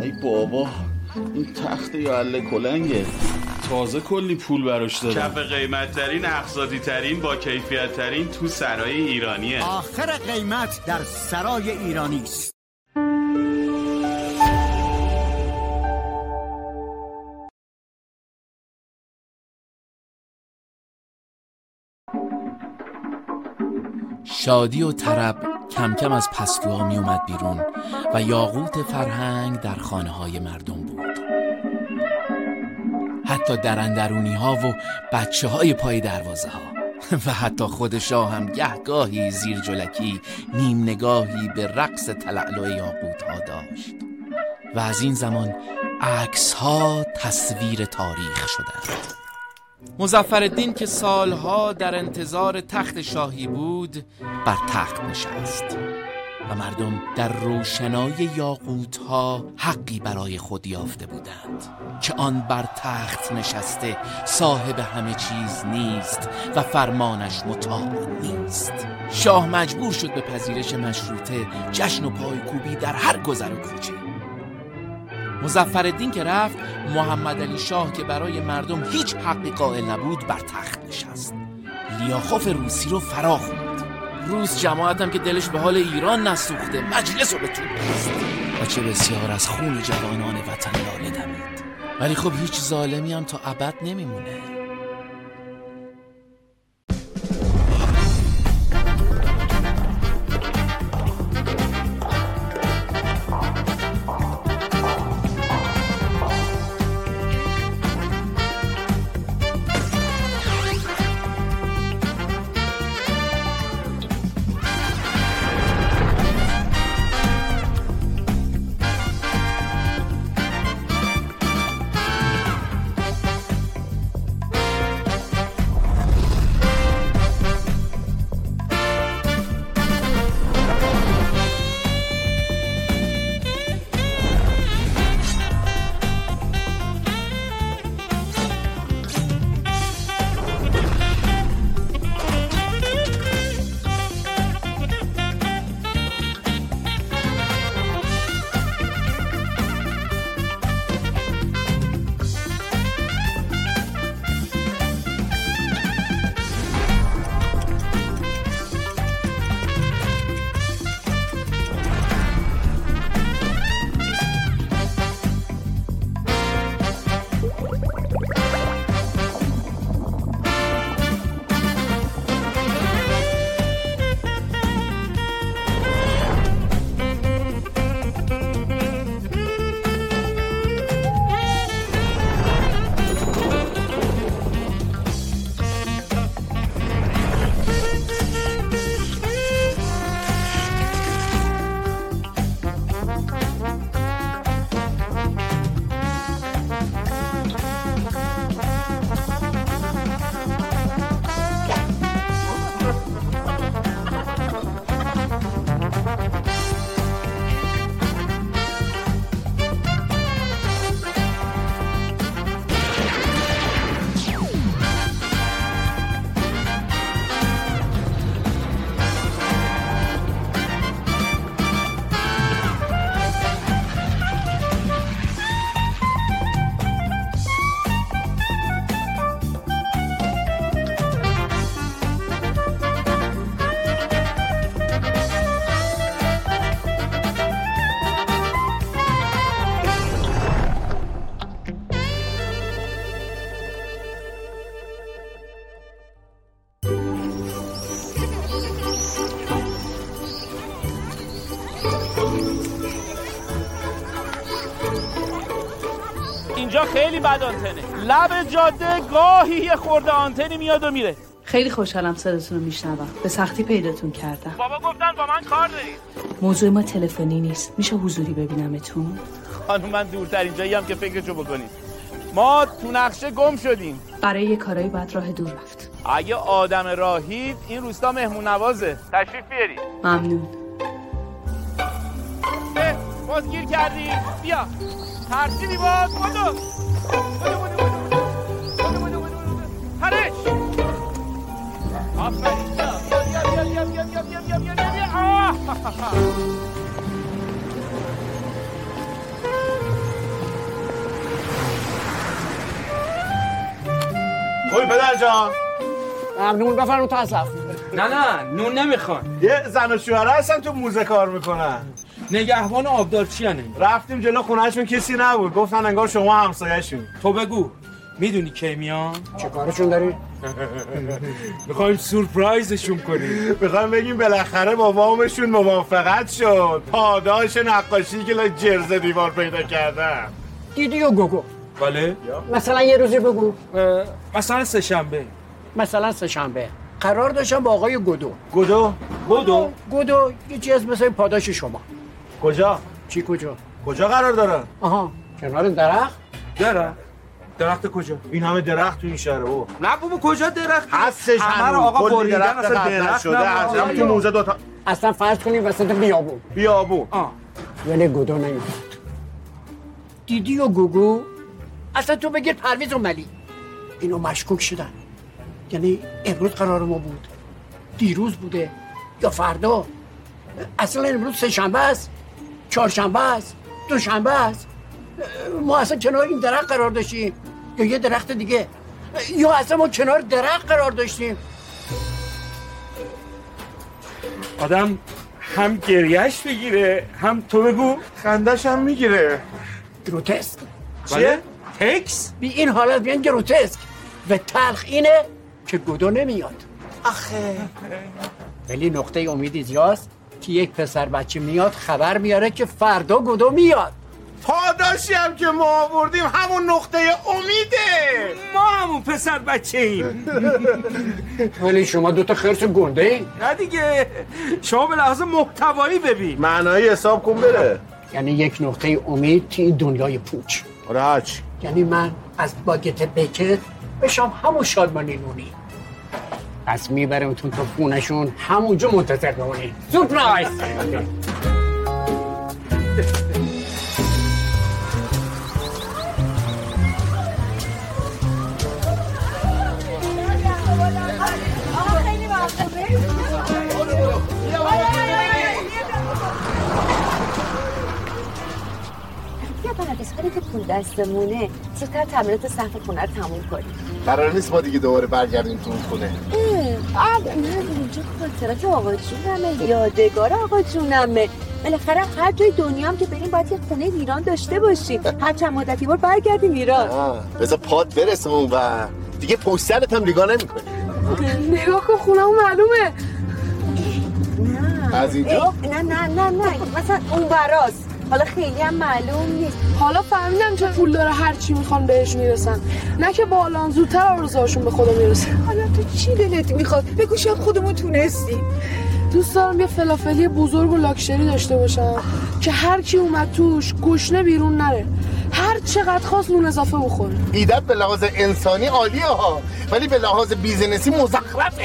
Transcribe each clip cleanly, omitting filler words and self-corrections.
ای بابا این تخت یا اله کلنگه، تازه کلی پول براش دادم. کف قیمت ترین، اقتصادی ترین، با کیفیت ترین تو سرای ایرانیه. آخر قیمت در سرای ایرانی است. شادی و طرب کم کم از پستوها می اومد بیرون و یاقوت فرهنگ در خانه های مردم بود. حتی در اندرونی ها و بچه های پای دروازه ها و حتی خود شاه هم گهگاهی زیر جلکی نیم نگاهی به رقص تلالو یاقوت ها داشت. و از این زمان عکس ها تصویر تاریخ شدند. مظفرالدین که سالها در انتظار تخت شاهی بود بر تخت نشست و مردم در روشنایی یاقوت‌ها حقی برای خود یافته بودند که آن بر تخت نشسته صاحب همه چیز نیست و فرمانش مطاع نیست. شاه مجبور شد به پذیرش مشروطه، جشن و پایکوبی در هر گذر و کوچه. مظفرالدین که رفت، محمد علی شاه که برای مردم هیچ حقی قائل نبود بر تخت نشست. لیاخوف روسی رو فرا خوند. روس جماعتم که دلش به حال ایران نسوخته مجلس رو به توپ بست و چه بسیار از خون جوانان وطن لاله دمید. ولی خب هیچ ظالمی هم تا ابد نمیمونه. اینجا خیلی بد آنتنه. لب جاده گاهی یه خورده آنتنی میاد و میره. خیلی خوشحالم صداتون رو میشنوم. به سختی پیداتون کردم. بابا گفتن با من کار دارید. موضوع ما تلفنی نیست. میشه حضوری ببینمتون؟ خانم من دورترین جایی هم که فکرشو بکنید. ما تو نقشه گم شدیم. برای یه کارایی باید راه دور رفت. اگه آدم راهید این روستا مهمون نوازه. تشریف بیارید. ممنون. باز گیر کردی. بیا. ترتیبی باز. بدو. پرش. آفرین. بیا. پدر جان ممنون، بفرمون تا اصلا. نه نون نمیخوان. یه زن و شوهر هستن تو موزه کار میکنن. نگهبان آبدارچیانه. رفتیم جلو خونهشون کسی نبود، گفتن انگار شما همسایه‌شون. تو بگو میدونی کی میان؟ چه کارشون داری؟ میخوایم سورپرایزشون کنیم. میخوایم بگیم بالاخره با وامشون موافقت شد. پاداش نقاشی که جرز دیوار پیدا کردن. دیدی و گوگو. بله؟ مثلا یه روزی بگو. مثلا سه‌شنبه. مثلا سه‌شنبه. قرار داشتم با آقای گودو. گودو یه چیز مثل پاداش شما. کجا؟ چی کجا؟ کجا قرار داره؟ آها، کنار درخت؟ درخت کجا؟ این همه درخت تو این شهر او. نه بابا کجا درخت؟ هستش همه رو آقا بریدن اصلا درخت شده. از تو موزه دوتا. اصلا فرض کنیم وسط بیابون. ولی گودو نمیاد. دیدی و گوگو؟ اصلا تو بگیر پرویز و ملی. اینو مشکوک شدن. یعنی امروز قرار ما بود، دیروز بوده یا فردا. اصلا امروز سه‌شنبه است، چهارشنبه است، دوشنبه است. ما اصلا کنار این درخت قرار داشتیم یا یه درخت دیگه، یا اصلا ما کنار درخت قرار داشتیم. آدم هم گریهش بگیره هم تو بگو خندش هم میگیره. گروتسک. چیه؟ تکس؟ بی این حالت بیان گروتسک و تلخ اینه که گودو نمیاد. آخه ولی نقطه امید اینجاست که یک پسر بچه میاد خبر میاره که فردا گودو میاد. پاداشی هم که ما آوردیم همون نقطه امیده. ما همون پسر بچه ایم. ولی شما دوتا خرس گنده این. نه دیگه، شما به لحاظ محتوایی ببین. معنایی حساب کن بره. یعنی یک نقطه امید که این دنیای پوچ. راج. یعنی من از باگت بکت بشم همون شادمانی نونی. پس میبرمتون تو خونشون همونجا منتظر بمونی. سورپرایز. که پول دستمونه زودتر تمرینات صف خونه رو تموم کنیم. قرار نیست ما دیگه دوباره برگردیم تو خونه. نه اینجا خاطرات آقا جونمه، یادگار آقا جونمه. بالاخره هر جای دنیا هم که بریم باید یه خونه ایران داشته باشیم. هر چند مدتی بار برگردیم ایران. بذار پات برسه اون و دیگه پشت سرت هم نگاه نمی‌کنی. نگاه کن خونمون معلومه. نه از اینجا؟ نه مثلا اون براست. حالا خیلی هم معلوم نیست. حالا فهمیدم چه پول داره هر چی میخوان بهش میرسن، نه که بالان زودتر آرزوهاشون به خدا میرسه. حالا تو چی دلت میخواد؟ بگو شاید خودمون تونستیم. دوست دارم یه فلافلی بزرگ و لاکچری داشته باشم که هر کی اومد توش گشنه بیرون نره، هر چقدر خواست نون اضافه بخوره. ایدت به لحاظ انسانی عالیه ها، ولی به لحاظ بیزینسی مزخرفه.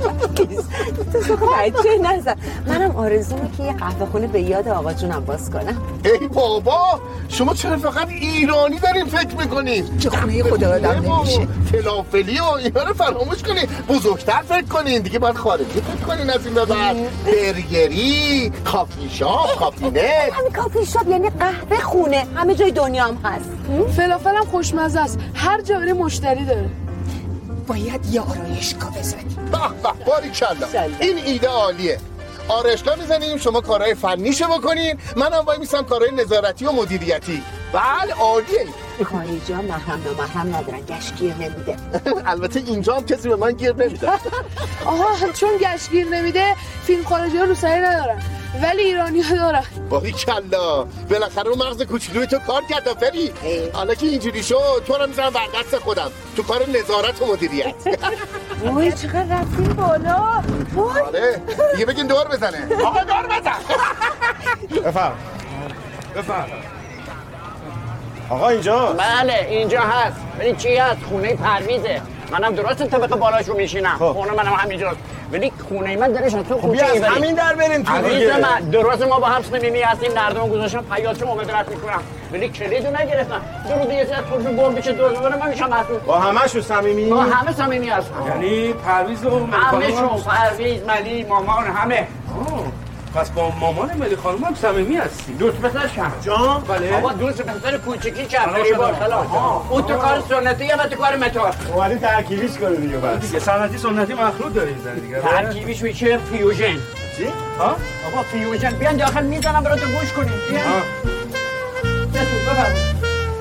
بچه نزن. منم آرزومه که یه قهوه خونه به یاد آقا جونم باز کنم. ای بابا، شما چرا فقط ایرانی دارین فکر میکنین؟ چه خونه خدا آدم نمیشه. فلافلی و اینا رو فراموش کنین، بزرگتر فکر کنین دیگه. باید خارجی فکر کنین از این ببر. برگری، کافی شاپ، کافی نت. همین کافی شاپ یعنی قهوه خونه، همه جای دنیا هم هست. فلافلم خوشمزه است، هر جا بری مشتری داره. باید یه آرایشگاه بزنیم. به باریکلا، این ایده عالیه. آرایشگاه میزنیم، شما کارهای فنیشو بکنین، منم وای میسم کارهای نظارتی و مدیریتی. بله عالیه. خارجی ها محرم ندارن، گشتگیر نمیده. البته اینجا هم کسی به من گیر نمیده. آها، چون گشتگیر نمیده فیلم خارجی ها رو سری ندارن، ولی ایرانی ها دارن. باریکلا، بالاخره اون مغز کوچولوی تو کار کرد. فری حالا که اینجوری شد تو رو میذارم بر دست خودم تو کار نظارت و مدیریت. وای چقدر رفتیم بالا. آره دیگه بگین دور بزنه. آقا دور بزن. بفهم آقا اینجا؟ بله اینجا هست. ولی چی هست؟ خونه پرویزه. منم درست طبقه بالاشو میشینم. خونه منم همینجاست. ولی خونه من درش تو کوچه از همین در بریم تو دیگه. من درست ما با هم صمیمی هستیم، نردمو گذاشتم پیاز شما مدرت میکنم. ولی کلیدو نگرفتم. درو دیگه از خودشون گم بشه دوز بره من میشم مسئول. با همه‌شون صمیمی؟ با همه صمیمی هستم. یعنی پرویز و همه‌شون، پرویز، ملی، مامان همه. پس با مامان ملی خانم هم صمیمی هستی؟ دوست پسرشم جان؟ بله. بابا دوست پسر کوچیکی جعفری بارسلان. اون تو کار سنتی یا تو کار متار؟ اومدی ترکیبیش کنه دیگه بس. دیگه سنتی مخلوط داری زن دیگه. ترکیبیش میشه فیوژن. چی؟ ها؟ بابا فیوژن بیان داخل میزنم براتون گوش کنیم. بیان. بیا تو بفرمایید.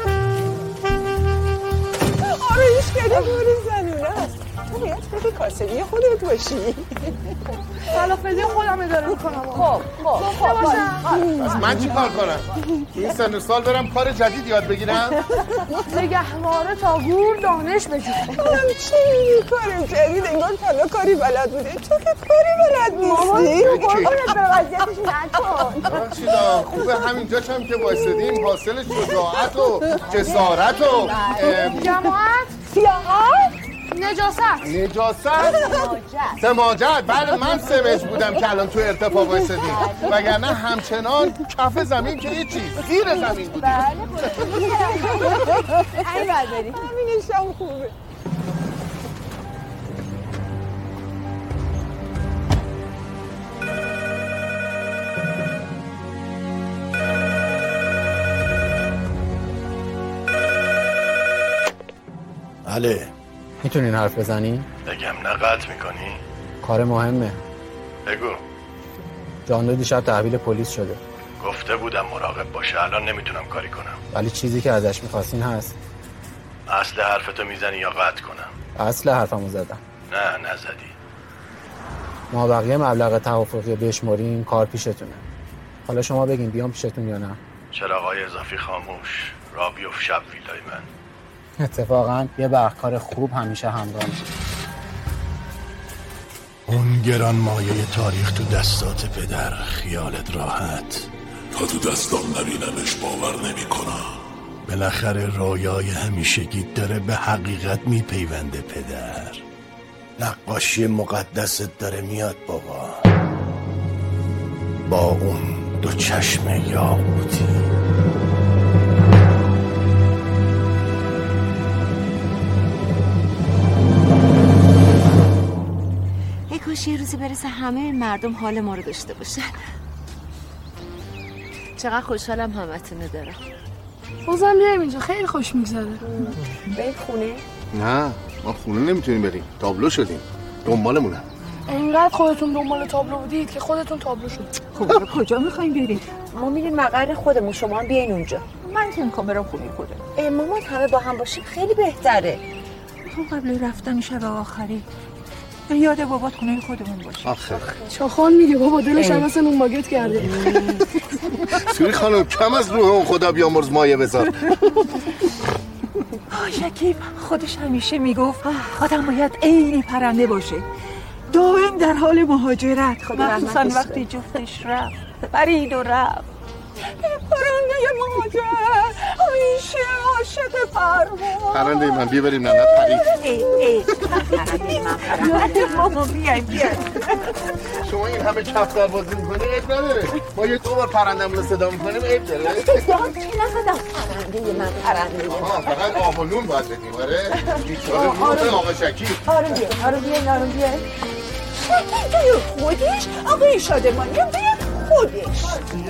آره هیچ کاری زنونه است. تو باید خیلی کاسبی خودت باشی. فلافلی خودم اداره میکنم. خب از من چی کار کنم؟ این سن سال برم کار جدید یاد بگیرم؟ نگهواره تا گور دانش بجو. چی میگی کار جدید؟ انگار تلا کاری بلد بوده. تو که کاری بلد نیستی. قربونت به وضعیتش نکن. بخشیدا خوبه همینجا هم که وایسادیم حاصل شجاعت و جسارت و جماعت سیاحت نجاست سماجت. بله من سمج بودم که الان تو ارتفاع وایسادیم وگرنه همچنان کف زمین که هیچی زیر زمین بودیم. این برداری همینش هم خوبه. بله. میتونین حرف بزنی؟ بگم نه قطع میکنی؟ کار مهمه. بگو. جاندو دیشب تحویل پلیس شده. گفته بودم مراقب باشه، الان نمیتونم کاری کنم. ولی چیزی که ازش میخواستین هست. اصل حرفتو میزنی یا قطع کنم؟ اصل حرفمو زدم. نه نزدی. ما بقیه مبلغ توافقی بشمریم کار پیشتونه. حالا شما بگین بیام پیشتون یا نه؟ چراغای اضافی خاموش، راه بیفت شب ویلای من. اتفاقا یه برقکار خوب همیشه همراه میشه. اون گران مایه تاریخ تو دستات پدر، خیالت راحت. تا تو دستام نبینمش باور نمی کنم. بالاخره رویای همیشگی داره به حقیقت میپیونده پدر. نقاشی مقدست داره میاد بابا، با اون دو چشم یاقوتی. کاش یه روزی برسه همه مردم حال ما رو داشته باشن. چقدر خوشحالم همتونه دارم. بازم بیایم اینجا، خیلی خوش میگذره. برید خونه؟ نه ما خونه نمیتونیم بریم، تابلو شدیم، دنبالمونن. اینقدر خودتون دنبال تابلو بودید که خودتون تابلو شد. خب کجا میخوایم بریم؟ ما میریم مقر خودمون، شما هم بیاین اونجا. من که میخوام برم خونه خودم. مامان همه با هم باشیم خیلی بهتره. تو قبل رفتن شب آخری یاد بابات خونه خودمون باشه. آخه چاخان میگه بابا دلش هم مثل نون باگت کرده. سوری خانم کم از روح اون خدا بیامرز مایه بذار. شکیب خودش همیشه میگفت آدم باید عینی پرنده باشه، دائم در حال مهاجرت، مخصوصا وقتی جفتش رفت برید و رفت. پرنده مهاجر همیشه عاشق پرواز. پرنده من بیا بریم ننت پرید. پرنده من پرنده ماما بیایم. شما این همه کفتر بازی میکنه عیب نداره، ما یه دو بار پرندم رو صدا میکنیم عیب داره. داد که نزدم پرنده من پرنده من. فقط آب و نون باید بدیم. آره بیچاره روح آقا شکیب. آره بیا شکیب خودش آقای شادمانی هم بیا خودش.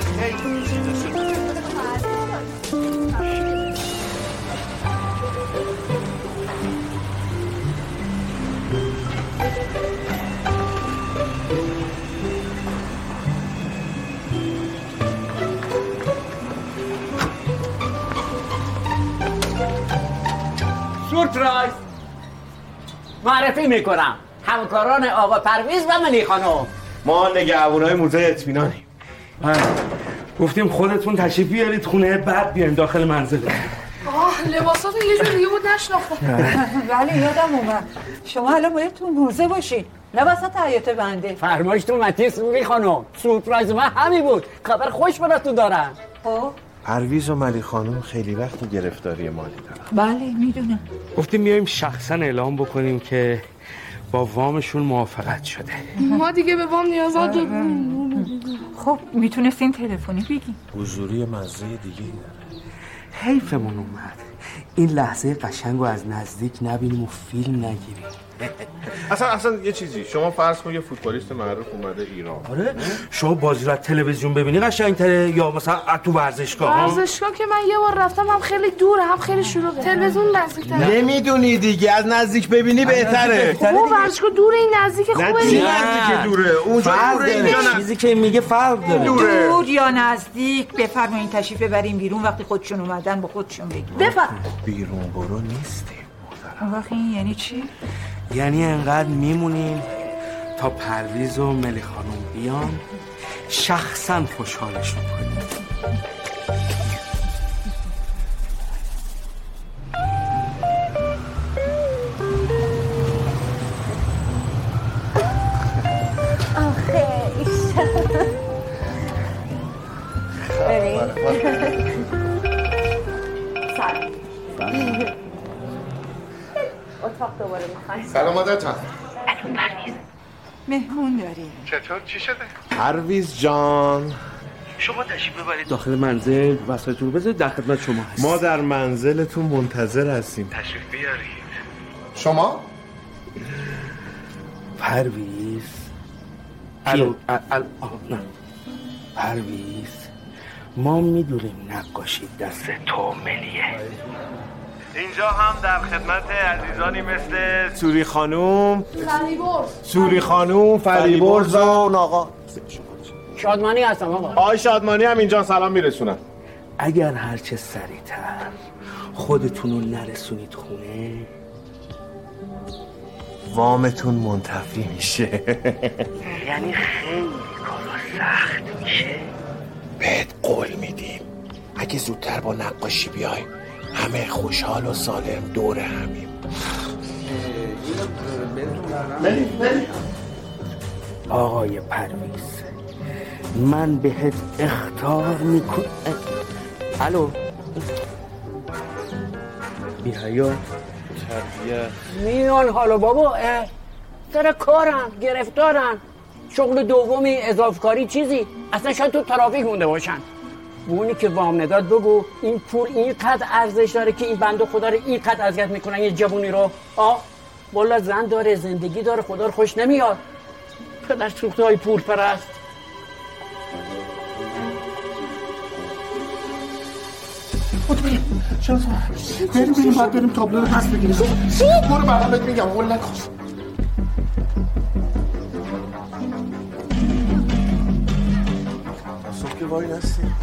سورپرایز معرفی میکنم، همکاران آقا پرویز و ملی خانم. ما نگهبانای موزه اطمینانیم. گفتیم خودتون تشریف بیارید خونه، بعد بیایم داخل منزل. لباساتون یه جور دیگه بود نشناختم. ولی یادم اومد شما الان باید تو موزه باشین، نه وسط حیاط بنده. فرمایشتون متی سوری خانم. سورپرایز من همین بود. خبر خوش براتون دارم. پرویز و ملی خانم خیلی وقت گرفتاری مالی دارن. بله میدونم. گفتیم بیایم شخصا اعلام بکنیم که با وامشون موافقت شده. ما دیگه به وام نیاز نداریم. خب میتونستین تلفنی بگین. حضوری مزه دیگه داره. حیفمون اومد این لحظه قشنگ رو از نزدیک نبینیم و فیلم نگیریم. اصلا یه چیزی، شما فرض کن یه فوتبالیست معروف اومده ایران. آره شما بازی رو تلویزیون ببینی قشنگ‌تره یا مثلا تو ورزشگاه؟ ورزشگاه که من یه بار رفتم هم خیلی دوره هم خیلی شلوغه. تلویزیون نزدیک‌تره. نمیدونی دیگه، از نزدیک ببینی بهتره. بابا ورزشگاه دوره، این نزدیک خوبه. نزدیک دوره. اونجا دوره، اینجا نه. چیزی که میگه فرق داره. دور یا نزدیک بفرمایین تشریف ببریم بیرون، وقتی خودشون اومدن با خودشون بگیم. بفرمایید. بیرون برو نیستیم. اون وقت این یعنی چی؟ یعنی انقدر میمونیم تا پرویز و ملی خانم بیان شخصا خوشحالشون کنیم. اتاق دوباره میخوایم. سلام مادر جان. پرویز مهمون داریم. چطور چی شده؟ پرویز جان شما تشریف ببرید داخل منزل، وسایلتون رو بذارید در خدمت شما هست. ما در منزلتون منتظر هستیم. تشریف بیارید. شما؟ پرویز پرویز ما میدونیم نقاشی دست تو ملیه. اینجا هم در خدمت عزیزانی مثل سوری خانوم، فریبرز و آقا شادمانی هستم آقا. آقای شادمانی هم اینجا سلام میرسونم. اگر هرچه سریعتر خودتون رو نرسونید خونه وامتون منتفی میشه. یعنی خیلی کارا سخت میشه. بهت قول میدیم اگه زودتر با نقاشی بیای همه خوشحال و سالم دور همیم. آقای پرویز من بهت اخطار میکنم. الو بی حیا تربیت میان حالا بابا سر کارم گرفتارن، شغل دومی اضافه کاری چیزی، اصلا شاید تو ترافیک مونده باشن. اونی که وام نداد بگو این پول اینقدر ارزش داره که این بنده خدا رو اینقدر اذیت میکنن یه جوونی رو. والا زن داره، زندگی داره، خدا رو خوش نمیاد. پدر سوخته های پول پرست. بریم باید بریم تابلو رو پس بگیریم. چی؟ برو بعدا بهت میگم. قول نکن. صبح که وای نستیم.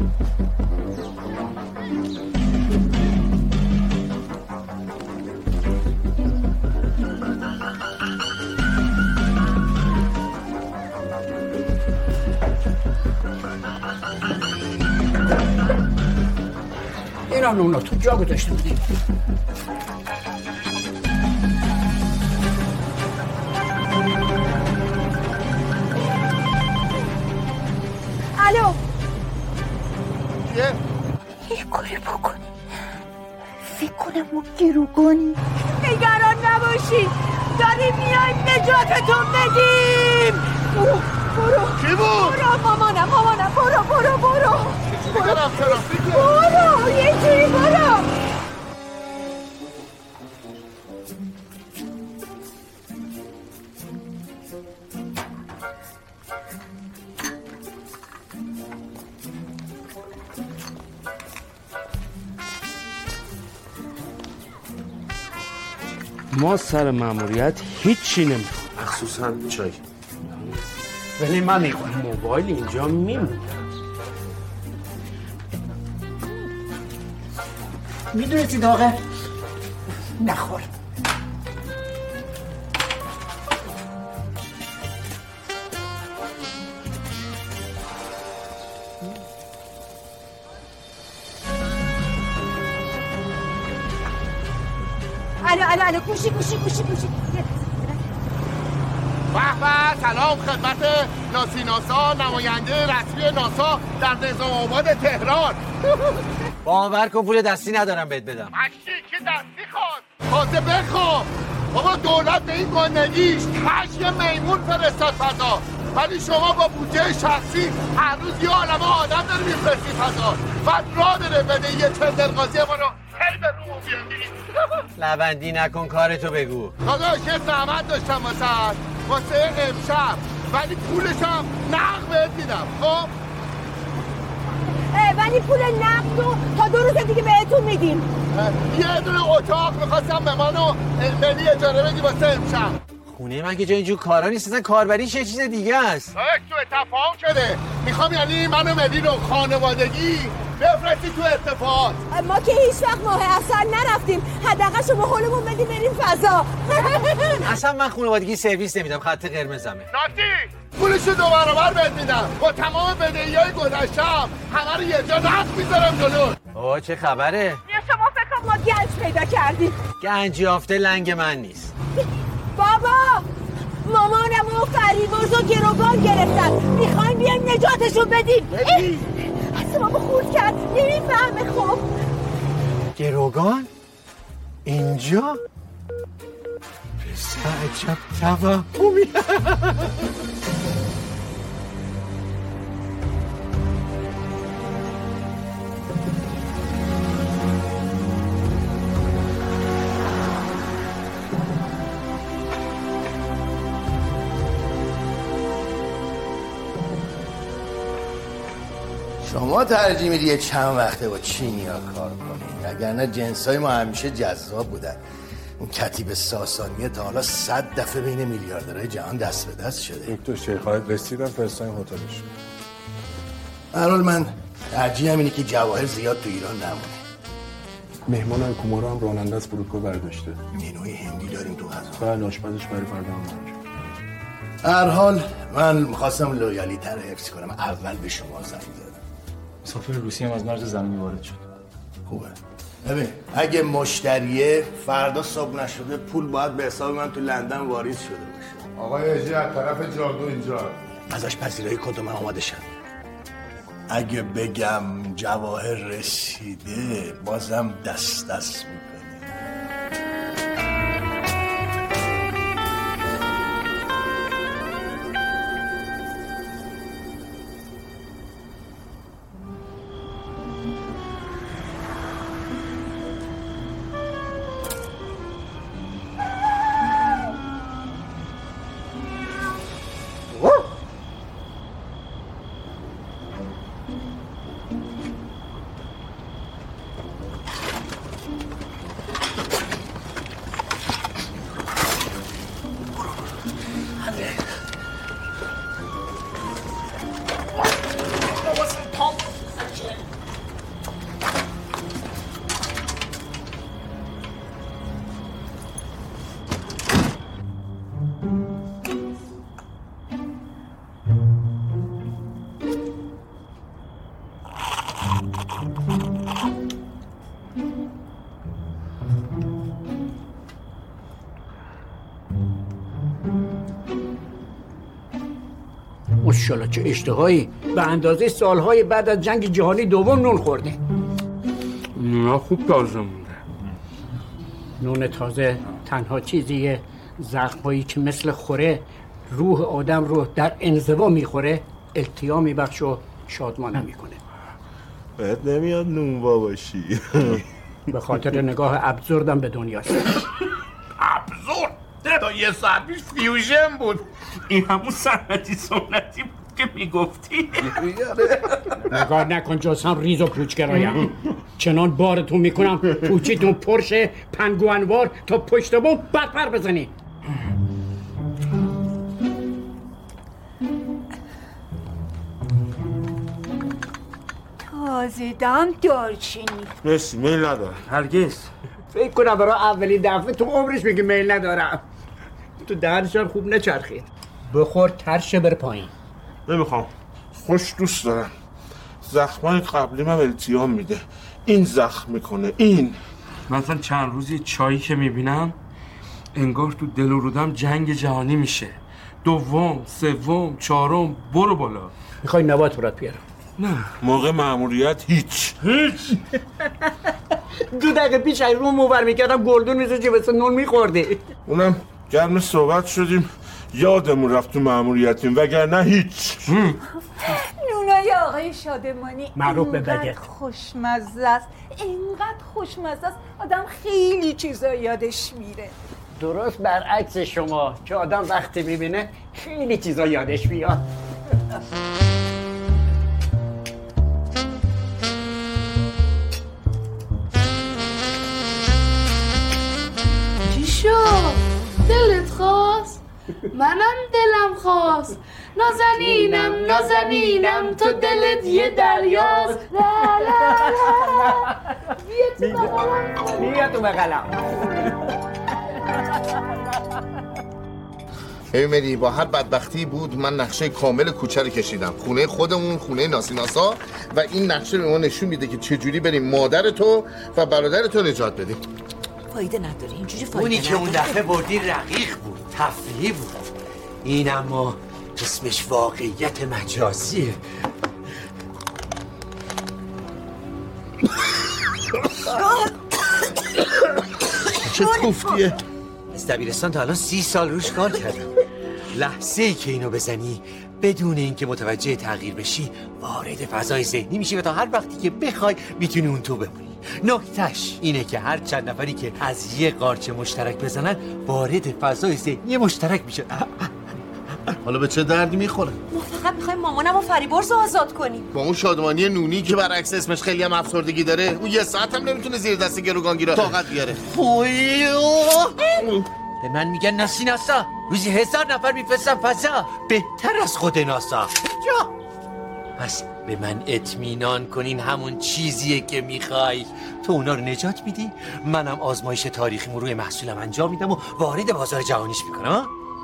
این هم نونا تو جا گذاشته بودی. الو چیه؟ یه کاری بکن، فکر کنم ما گروگانی. نگران نباشید، داریم میایم نجاتتون بدیم. برو کی بود؟ برو مامانم برو دیگه رفت ترافیکه. برو یه جوری برو. ما سر ماموریت هیچی نمیخوام، مخصوصا چای. ولی من میخوام موبایل اینجا میمونه. میدونستی داغه؟ نخور. الو گوشی به سلام خدمت ناسی ناسا، نماینده رسمی ناسا در نظام آباد تهران. باور کن پول دستی ندارم بهت بدم. مشتی که دستی خواست تازه بخواب. بابا دولت به این گندگیش 8 میمون فرستاد فضا. ولی شما با بودجه شخصی هر روز یه عالمه آدم داری میفرستی فضا بعد راه داره بده یه تندرقاضی ما رو هی به رومو بیاندی. لبندی نکن کارتو بگو. داداش یه زحمت داشتم واسه امشب ولی پولشم نقد بهت میدم. خب ولی پول نقد رو تا 2 روز دیگه بهتون میدیم. یه دونه اتاق میخواستم به من و ملی اجاره بدی واسه امشب. خونه من که جا اینجور کارا نیست، اصلا کاربری چه چیز دیگه است. تو تفاهم شده. میخوام یعنی من و ملی رو خانوادگی بفرستی تو ارتفاعات. ما که هیچ وقت ماه اصلا نرفتیم، حداقل شما حالمون بدیم بریم فضا. اصلا من خانوادگی سرویس نمیدم، خط قرمزمه. ناتی پولشو 2 برابر بهت میدم. با تمام بدهیای گذشتم همه رو یه جا نقد میذارم جلو. آه چه خبره؟ بیا شما فکر کنم ما گنج پیدا کردیم. گنج یافته لنگ من نیست. بابا مامانم و فریبرز و گروگان گرفتن، میخوایم بیایم نجاتشون بدیم. اصلا بابا خورد کرد نمیفهمه. خب گروگان؟ اینجا؟ پسر عجب توهمی. شما ترجیح میدی چند وقته با چینیا کار کنی، وگرنه جنسای ما همیشه جذاب بودن. اون کتیب ساسانیه تا حالا 100 دفعه بین میلیاردرهای جهان دست به دست شده. دکتر شیخ‌خالد رسیدن فرستایم هتلش. هر حال من ترجیحم اینه که جواهر زیاد تو ایران نمونه. مهمان حکومت هم راننده از فرودگاه برداشته. منوی هندی داریم تو غذا. بله آشپزش برای فردا هم. هر حال من می‌خواستم لویالیته رو حفظ کنم. اول به شما زنگ زدم. مسافر روسی هم از مرز زمینی وارد شد. خوبه. ببین اگه مشتریه فردا صبح نشده پول باید به حساب من تو لندن واریز شده باشه. آقای اجی از طرف جادو اینجا. ازش پذیرایی کد من آماده شد. اگه بگم جواهر رسیده بازم دست میکنه. ماشاءالله چه اشتهایی، به اندازه سالهای بعد از جنگ جهانی دوم نون خورده. نه خوب تازه مونده. نون تازه تنها چیزیه زخمایی که مثل خوره روح آدم رو در انزوا میخوره، التیا میبخش و شادمانه میکنه. بهت نمیاد نونوا باشی. به خاطر نگاه ابزوردم به دنیاست. ابزورد؟ تا یه ساعت پیش فیوژن بود. این همون سنتی سنتی بود که میگفتی. نگاه نکن جز هم ریز و پوچگرایم. چنان بارتون میکنم پوچیتون پرشه پنگوانوار تا پشت بوم برپر بزنی. تازه دم دارچینی. مرسی میل ندارم. هرگز. فکر کنم برای اولین دفعه تو عمرش میگه میل ندارم. تو دهنشان خوب نچرخید. بخور ترشه بر پایین. نمیخوام. خوش دوست دارم. زخمای قبلی من التیام میده. این زخم میکنه. این مثلا چند روزی چایی که میبینم انگار تو دل و رودم جنگ جهانی میشه. دوم، سوم، چهارم برو بالا. میخوای نبات برات بیارم؟ نه موقع مأموریت هیچ. 2 دقیقه پیش رو موور میکردم گلدون ریزو جبسه نون میخورده. اونم گرم صحبت شدیم یادمون رفت تو مأموریتیم وگرنه هیچ. نونای آقای شادمانی معروف به بده. اینقدر خوشمزه است، اینقدر خوشمزه است آدم خیلی چیزا یادش میره. درست برعکس شما که آدم وقتی میبینه خیلی چیزا یادش میاد. چی شد؟ دلت خواست؟ منم دلم خواست. نازنینم نازنینم تو دلت یه دریاست. لا لا لا بیا تو بغلم. مری با هر بدبختی بود من نقشه کامل کوچه رو کشیدم، خونه خودمون، خونه ناسیناسا، و این نقشه به ما نشون میده که چجوری بریم مادر تو و برادر تو نجات بدیم. فایده نداره اینجوری، فایده اونی نداره. که اون دفعه بردی رقیق بود، تفریحی بود. این اما اسمش واقعیت مجازیه. چه کوفتیه؟ از دبیرستان تا الان 30 سال روش کار کردم. لحظه ای که اینو بزنی بدون اینکه متوجه تغییر بشی وارد فضای ذهنی میشی و تا هر وقتی که بخوای میتونی اون تو بمونی. نکتهش اینه که هر چند نفری که از یه قارچ مشترک بزنن وارد فضای ذهنی مشترک میشه. حالا به چه دردی میخوره؟ ما فقط میخوایم مامانم و فریبرز رو آزاد کنیم. با اون شادمانی نونی که برعکس اسمش خیلی هم افسردگی داره، اون یه ساعت هم نمیتونه زیر دست گروگانگیرا طاقت بیاره. به من میگن ناسیناسا، روزی 1000 نفر میفرستم فضا، بهتر از خود ناسا. جا پس به من اطمینان کنین همون چیزیه که میخوای. تو اونا رو نجات میدی، منم آزمایش تاریخی روی محصولم انجام میدم و وارد بازار جهانیش میکنم.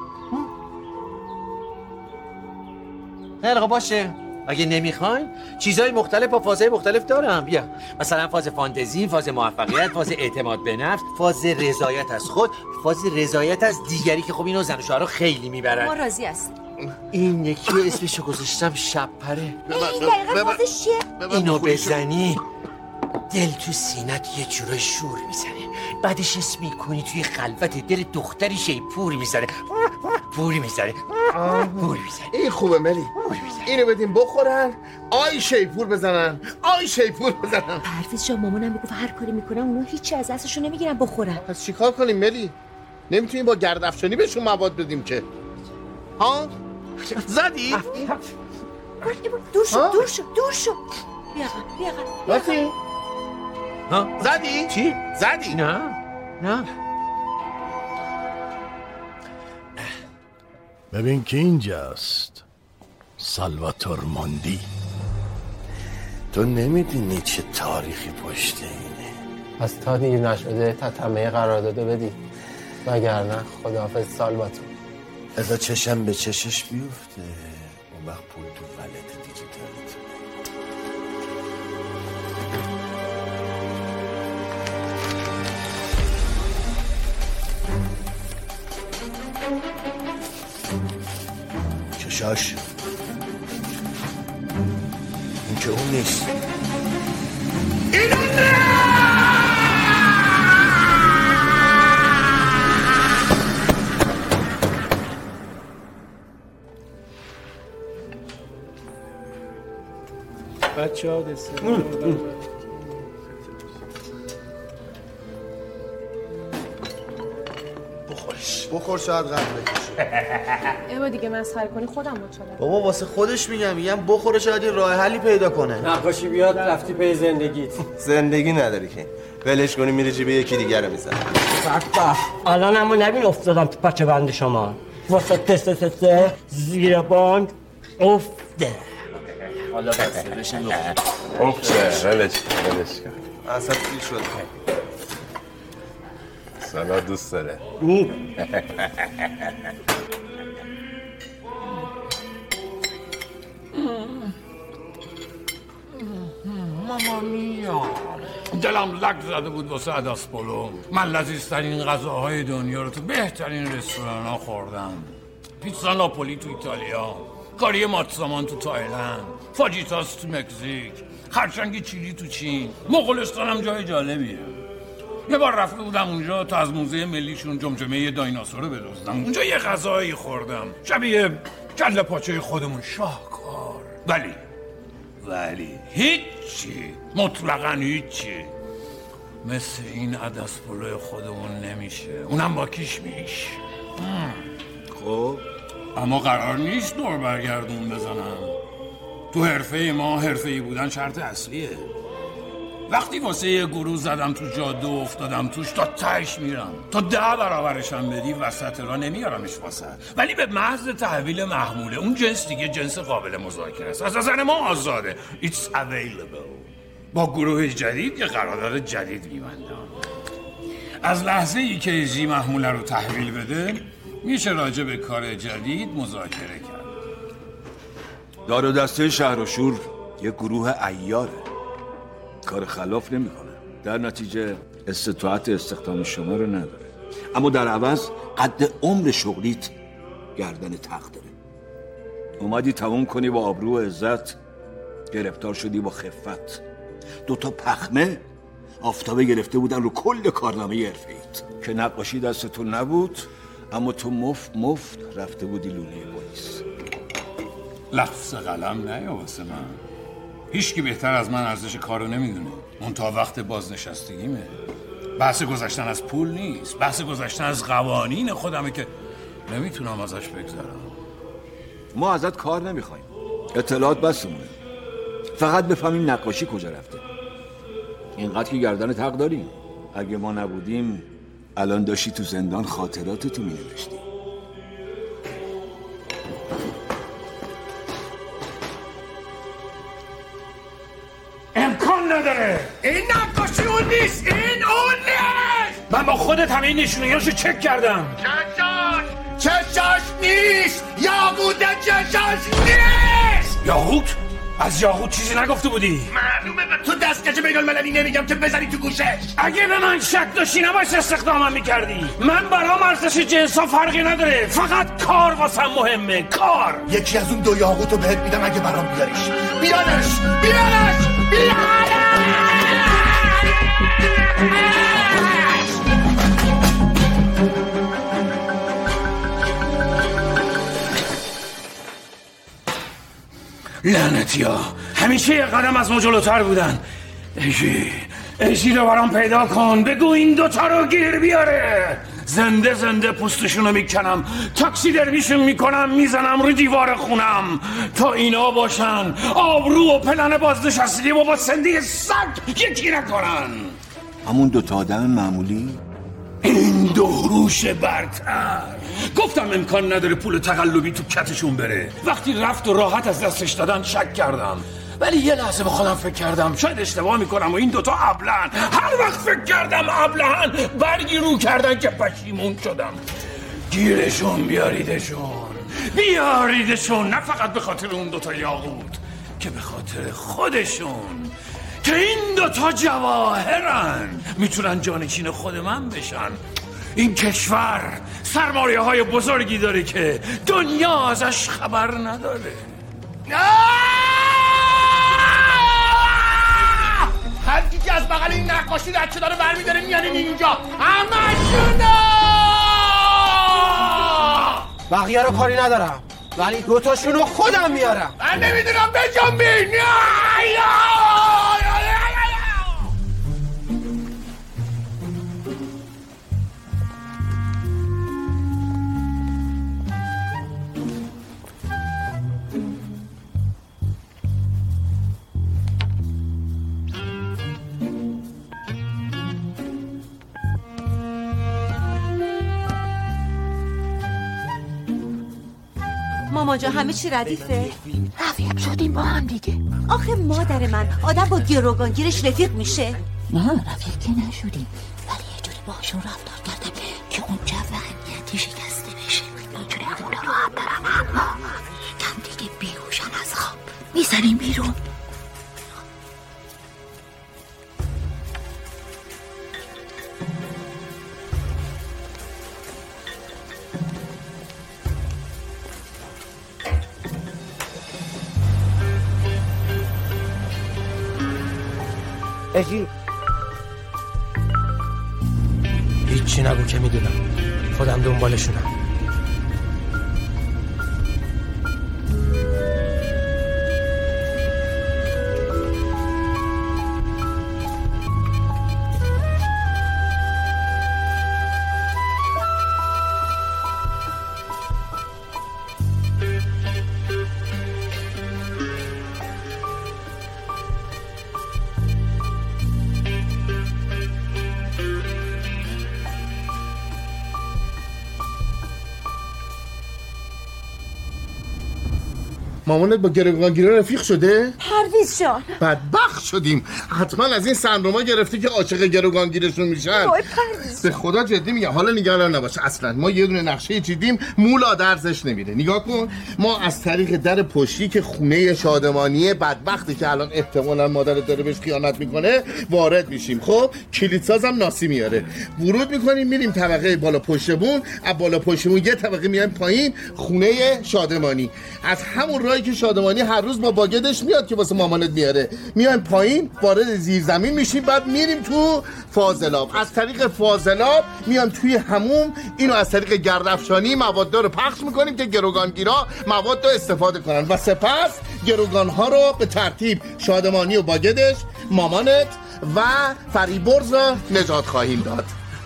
خیلی باشه، اگه نمیخواین چیزهای مختلف با فازهای مختلف دارم. بیا مثلا فاز فانتزی، فاز موفقیت، فاز اعتماد به نفس، فاز رضایت از خود، فاز رضایت از دیگری که خب اینو زن و شوهرها خیلی میبرن. ما راضی هستیم. این یکی اسمشو گذاشتم شب پره. این دقیقا فازش چیه؟ اینو بزنی دل تو سینت یه جورای شور میزنه، بعدش اسم میکنی توی خلوت دل دختری شیپور میزنه. پوری میزنه. این خوبه ملی، اینو بدیم بخورن، آی شیپور بزنن، آی شیپور بزنن. پرویز جان مامانم میگفت هر کاری میکنن اونا هیچی از دستشون نمیگیرن بخورن. پس چیکار کنیم ملی؟ نمیتونیم با گردافشانی بهشون مواد بدیم که. ها؟ زدی؟ دور شو دور شو دور شو. بیا راستی؟ ها؟ زدی؟ چی؟ زدی؟ نه ببین که اینجاست سالواتور موندی. تو نمیدونی چه تاریخی پشت اینه. پس تا دیر نشده تتمه قرارداد بدی، وگرنه خداحافظ سالواتور. اذا چشم به چشش بیفته اون وقت پول تو ولت دیجیتالت. چشاش این که اون نیست. بچه ها دسته بخور شاید قد بکشه. اما دیگه مسخره کنی خودم مچالم. بابا واسه خودش میگم بخوره شاید یه راه حلی پیدا کنه. نقاشی بیاد رفتی پی زندگیت. زندگی نداری که ولش کنی میری جیب یکی دیگه رو میزنی. الان اما نبین افتادم تو پچه بند شما واسه تست زیر بانک افته. حالا بسته بشن افته ولش کن اصلا فیل شد. سالا دوست داره. ماما میا دلم لک زده بود واسه اداسپولو. من لذیذترین غذاهای دنیا رو تو بهترین رستوران ها خوردم. پیتزا ناپولی تو ایتالیا، کاری ماتزامان تو تایلند، فاجیتاس تو مکزیک، خرچنگ چیلی تو چین. مغولستان هم جای جالبیه. یه بار رفته بودم اونجا تا از موزه ملیشون جمجمه دایناسور رو بدزدم. اونجا یه غذایی خوردم شبیه کله پاچه خودمون، شاهکار. ولی هیچی، مطلقاً هیچی مثل این عدس پلو خودمون نمیشه، اونم با کیشمیش. خب اما قرار نیست دور برگردون بزنم. تو حرفه ما حرفه‌ای بودن شرط اصلیه. وقتی واسه یه گروه زدم تو جاده و افتادم توش تا تهش میرم. تا 10 برابرشم بدی وسط را نمیارمش واسه، ولی به محض تحویل محموله اون جنس دیگه جنس قابل مذاکره است. از نظر ما آزاده. It's available. با گروه جدید یه قرارداد جدید میبندم. از لحظه ای که ایجی محموله رو تحویل بده میشه راجع به کار جدید مذاکره کرد. دار و دسته شهر و شور یه گروه عیاره، کار خلاف نمیکنه، در نتیجه استطاعت استخدام شما رو نداره، اما در عوض قد عمر شغلیت گردن تق داره. اومدی تموم کنی با آبرو و عزت، گرفتار شدی با خفت. 2 پخمه آفتابه گرفته بودن رو کل کارنامه حرفه‌ایت که نقاشی دستتون نبود، اما تو مفت رفته بودی لونه پلیس. لفظ قلم نه واسه من. هیچکی بهتر از من ارزش کارو نمیدونه. اون تا وقت بازنشستگیمه. بحث گذشتن از پول نیست، بحث گذشتن از قوانین خودمه که نمیتونم ازش بگذرم. ما ازت کار نمیخوایم، اطلاعات بسمونه، فقط بفهمیم نقاشی کجا رفته. اینقدر که گردن حق داریم. اگه ما نبودیم الان داشتی تو زندان خاطراتتو مینوشتی. امکان نداره. این نقاشی اون نیست. این اون نیست. من با خودت همه این نشونیاشو چک کردم. چشاش نیست. یاقوت چشاش نیست. یاقوت؟ از یاقوت چیزی نگفته بودی؟ معلومه به تو دستکش بین المللی نمیگم که بزنی تو گوشش. اگه به من شک داشتی نباید استخدامم میکردی. من برام ارزش جنسا فرقی نداره، فقط کار واسم مهمه. کار. یکی از اون 2 یاقوتو بهت میدم اگه برام بیاریش. بیارش. لعنتیا همیشه یه قدم از ما جلوتر بودن. ایجی رو برام پیدا کن، بگو این 2 رو گیر بیاره. زنده پوستشون رو میکنم، تاکسی درمیشون میکنم، میزنم روی دیوار خونم تا اینا باشن آبرو و پلن بازنشستگی و با سندی سگ یکی نکنن. همون 2 آدم معمولی؟ این 2 هوش برتر. گفتم امکان نداره پول تقلبی تو کتشون بره. وقتی رفت و راحت از دستش دادن شک کردم، ولی یه لحظه به خودم فکر کردم شاید اشتباه میکنم و این 2 ابلهن. هر وقت فکر کردم ابلهن برگی رو کردن که پشیمون شدم. گیرشون بیاریدشون، نه فقط به خاطر اون 2 یاقوت که به خاطر خودشون، که این 2 جواهرن، میتونن جانشین خود من بشن. این کشور سرمایه های بزرگی داره که دنیا ازش خبر نداره. هر کی که از بغل این نقاشی رچه داره برمیداره میانین اینجا همشونو. بقیه رو کاری ندارم، ولی 2 رو خودم میارم. من نمیدونم بجنبین. ماما جا همه چی ردیفه؟ رفیق شدیم با هم دیگه. آخه مادر من آدم با گروگانگیرش رفیق میشه؟ نه رفیق که نشدیم، ولی یه جوری باشون رفتار کردم که اون جو امنیتی شکسته بشه. اینجوری همونا رو هم دارم، اما یکم دیگه بیهوشن از خواب میزنیم بیرون. اجی هیچی نگو که میدونم، خودم دنبالشونم. مامانت با گروگانگیرا رفیق شده؟ پرویز جان بدبخت شدیم. حتما از این سندروما گرفتی که عاشق گروگانگیرشون میشن. به خدا جدی میگم، حالا نگران نباش. اصلا ما یه دونه نقشه چیدیم مولا درزش نمیره. نگاه کن، ما از طریق در پشتی که خونه شادمانی بدبختی که الان احتمالاً مادرت داره بهش خیانت میکنه وارد میشیم. خب کلیدسازم ناسی میاره، ورود میکنیم میریم طبقه بالا پشت بون، از بالا پشت بون یه طبقه میایم پایین خونه شادمانی. از همون راهی که شادمانی هر روز با باگدش میاد که واسه مامانت میاره، میایم پایین وارد زیرزمین میشیم، بعد میریم تو فاضلاب. از طریق فاضلاب میایم توی حموم، اینو از طریق گردافشانی مواد رو پخش میکنیم که گروگانگیرا مواد رو استفاده کنن و سپس گروگانها رو به ترتیب شادمانی و باگدش، مامانت و فریبرز را نجات خواهیم داد.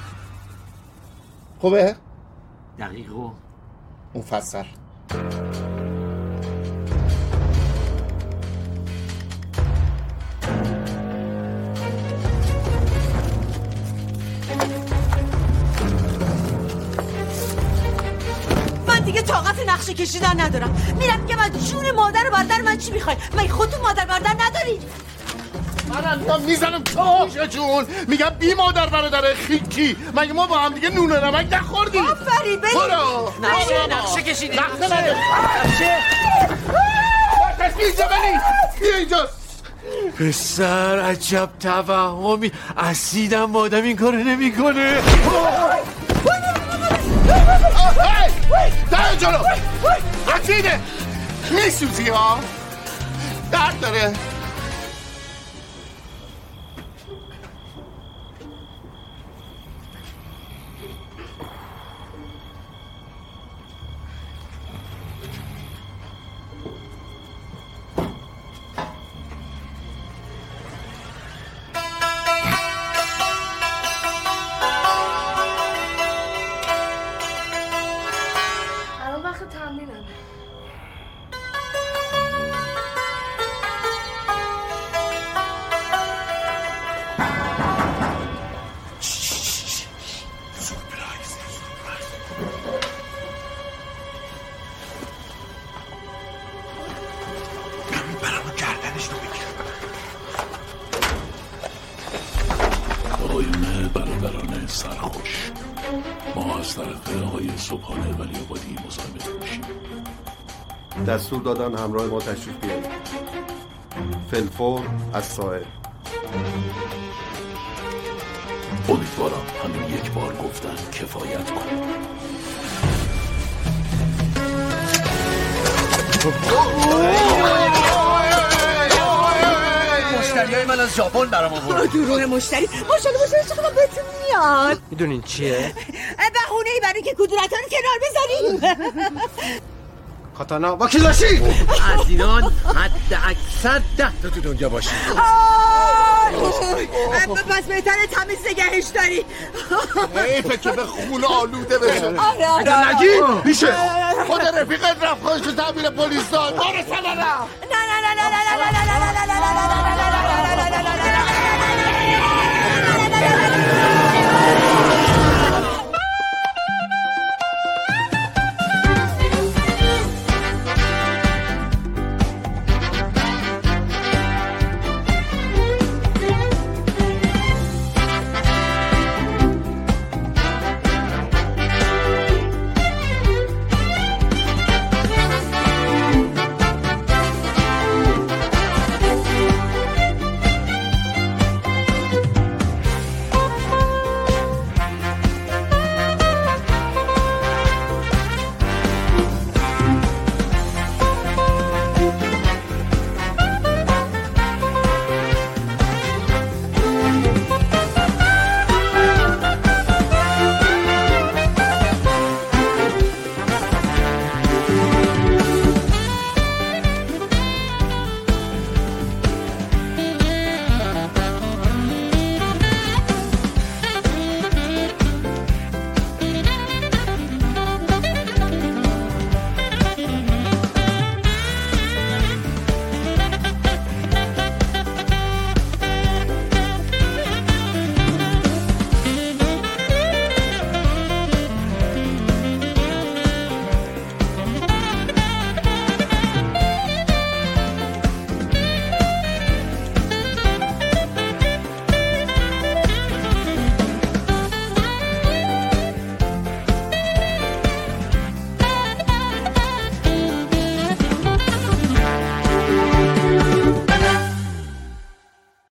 خوبه؟ دقیق و مفصل. دیگه طاقت نقشه کشیدن ندارم. میرم که من جون مادر و برادر من چی میخوای؟ من خودتون مادر برادر نداری؟ من میزنم تو جون، میگم بی مادر برادر خیکی. مگه ما با هم دیگه نون و نمک نخوردیم؟ آفرین بریم. نقشه کشیدیم. نقشه بیا اینجاست. پسر عجب توهمی، اسیدم آدم این کارو نمیکنه. در جلو حسیده میسوزی ها، درد داره. سرخوش، ما از طرف آقای صبحانه ولی آبادی مزاحمتون میشیم. دستور دادن همراه ما تشریف بیارید. فلفور از ساحل. امیدوارم همین یک بار گفتن کفایت کنه. مشتریای من از ژاپن برام آورد. دروغ مشتری. ماشاءالله چقدر بهتون میاد. میدونین چیه؟ بهونه‌ای برای که کدورت‌ها رو کنار بذاریم. کاتانا با کلاشی. از اینان حد اکثر 10 تا تو دنیا باشه. پس بهتره تمیز نگهش داری. حیفه که به خون آلوده بشه. آره نگی میشه خود رفیقت رفت خودشو تحویل پلیس داد. بارو سنه نه. نه